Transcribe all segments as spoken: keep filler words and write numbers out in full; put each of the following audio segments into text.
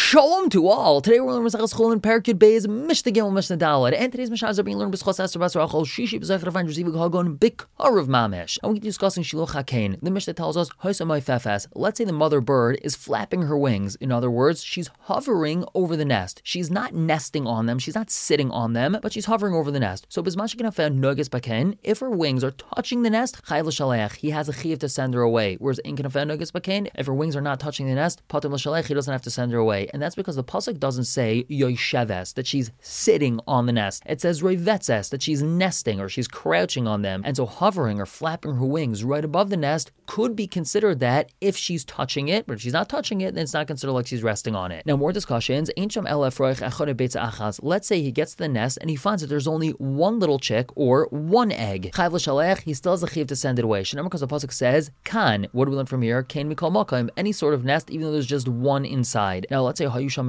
Shalom to all. Today we're learning Masechtas Chulin Perek Yud Beis Mishnah Gimel Mishnah Daled, and today's Mishnahs are being learned b'schos Esther Bas Rachel Shishi b'Zechar Avan Receiving Hagon Bikarav Mamish. And we keep discussing Shiloh Hakain. The Mishnah tells us Hosamai Fefes. Let's say the mother bird is flapping her wings. In other words, she's hovering over the nest. She's not nesting on them. She's not sitting on them, but she's hovering over the nest. So Bismashikinafen Nugas Baken. If her wings are touching the nest, Chayv l'Shalech. He has a chiyuv to send her away. Whereas Inkinafen Nugas Baken, if her wings are not touching the nest, Patim l'Shalech, he doesn't have to send her away. And that's because the pasuk doesn't say yoisheves, that she's sitting on the nest. It says roivetzes, that she's nesting or she's crouching on them. And so hovering or flapping her wings right above the nest could be considered that if she's touching it, but if she's not touching it, then it's not considered like she's resting on it. Now, more discussions. Let's say he gets to the nest and he finds that there's only one little chick or one egg. Chayv l'Shalech, he still has a chiyuv to send it away. Because the pasuk says kan. What do we learn from here? Kain mikol makom, any sort of nest, even though there's just one inside. Now, let's say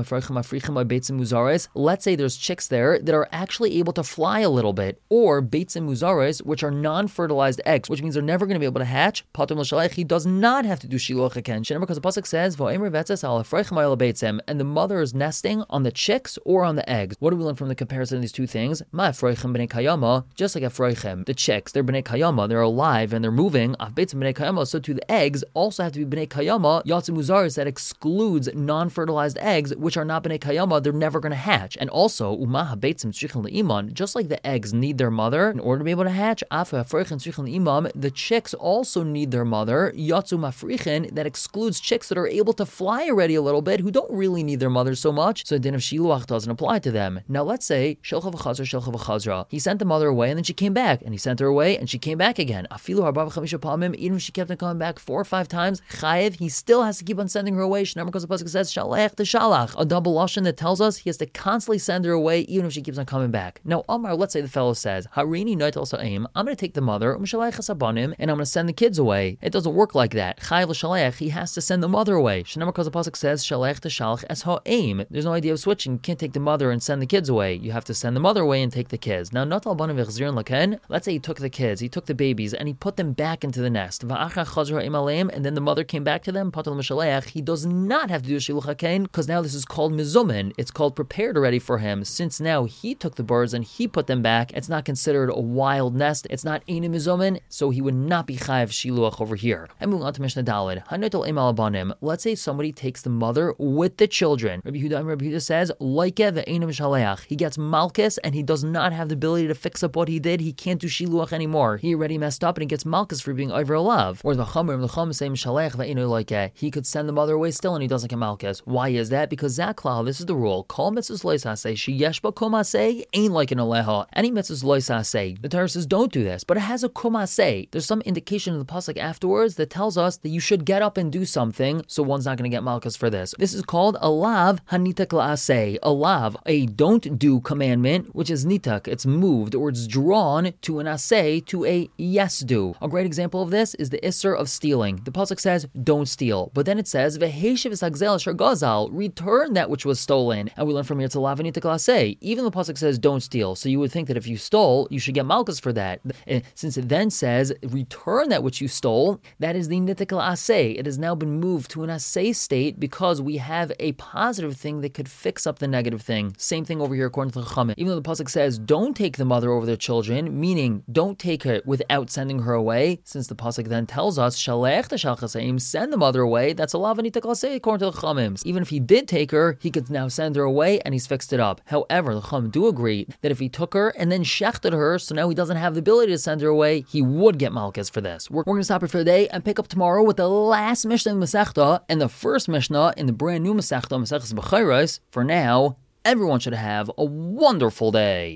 Let's say there's chicks there that are actually able to fly a little bit, or beitzim muzares, which are non-fertilized eggs, which means they're never going to be able to hatch. Patim l'Shalech, he does not have to do shiluach haken. Because the pasuk says, and the mother is nesting on the chicks or on the eggs. What do we learn from the comparison of these two things? Ma efroichem b'nei kayama, just like efroichem, the chicks, they're b'nei kayama, they're alive and they're moving. Af beitzim b'nei kayama, so too the eggs also have to be b'nei kayama. Yatzim muzares, that excludes non-fertilized eggs, which are not b'nei kayama, they're never going to hatch. And also, umaha beitzim tzrichen le'iman, just like the eggs need their mother in order to be able to hatch, afu hafreichen tzrichen le'imam, the chicks also need their mother. Yatzu mafrichen, that excludes chicks that are able to fly already a little bit, who don't really need their mother so much, so the din of shiluach doesn't apply to them. Now let's say, shelcha v'chazra, shelcha v'chazra, he sent the mother away and then she came back, and he sent her away and she came back again. Afilu harba v'chamisha palmim, even if she kept on coming back four or five times, chayev, he still has to keep on sending her away. Shnamar, because the pasuk says, shalech to shalach, a double lashon that tells us he has to constantly send her away even if she keeps on coming back. Now, Amar, let's say the fellow says, Harini noitel sa'im, I'm going to take the mother, and I'm going to send the kids away. It doesn't work like that. Chayev l'shalech, he has to send the mother away. Shnamar, because the pasuk says, shalech to shalach es ha'im. There's no idea of switching. You can't take the mother and send the kids away. You have to send the mother away and take the kids. Now, not al banim v'chzirin laken. Let's say he took the kids, he took the babies, and he put them back into the nest. Va'achar chazar ha'im aleim, and then the mother came back to them. Patel l'shalech, he does not have to do shiluch hakein, because now this is called mizumin. It's called prepared already for him. Since now he took the birds and he put them back, it's not considered a wild nest. It's not einu mizumin, so he would not be chayav shiluach over here. And moving on to Mishnah Daled. Hanotel emal abanim. Let's say somebody takes the mother with the children. Rabbi Yehuda, Rabbi Yehuda says, loike ve'einu mishaleach. He gets malchus and he does not have the ability to fix up what he did. He can't do shiluach anymore. He already messed up and he gets malchus for being over love. Whereas the Chachamim, the Chachamim say mishalech ve'einu loike. He could send the mother away still and he doesn't get malchus. Why is that? Because zaklal, this is the rule. Kol mitzvahs lo yisaseh, sheyesh ba kumaseh, ain't like an aleha. Any mitzvahs lo yisaseh. The Torah says don't do this, but it has a kumaseh. There's some indication in the pasuk afterwards that tells us that you should get up and do something, so one's not going to get malchus for this. This is called a lav hanitak la'aseh. A lav, a don't do commandment, which is nitak. It's moved or it's drawn to an aseh, to a yes do. A great example of this is the isser of stealing. The pasuk says don't steal, but then it says v'heshiv esagzel asher gazal, return that which was stolen. And we learn from here it's a lav hanitak la'aseh. Even the pasuk says don't steal, so you would think that if you stole, you should get malchus for that. Since it then says return that which you stole, that is the nitak la'aseh. It has now been moved to an aseh state because we have a positive thing that could fix up the negative thing. Same thing over here according to the Chachamim. Even though the pasuk says don't take the mother over their children, meaning don't take her without sending her away, since the pasuk then tells us shalech t'shalchaseim, send the mother away, that's a lav hanitak la'aseh according to the Chachamim. Even if he did take her, he could now send her away and he's fixed it up. However, the Chachamim do agree that if he took her and then shechted her, so now he doesn't have the ability to send her away, he would get malchus for this. We're, we're going to stop here for the day and pick up tomorrow with the last Mishnah in Masechta and the first Mishnah in the brand new Masechta, Masechtas Bechayros. For now, everyone should have a wonderful day.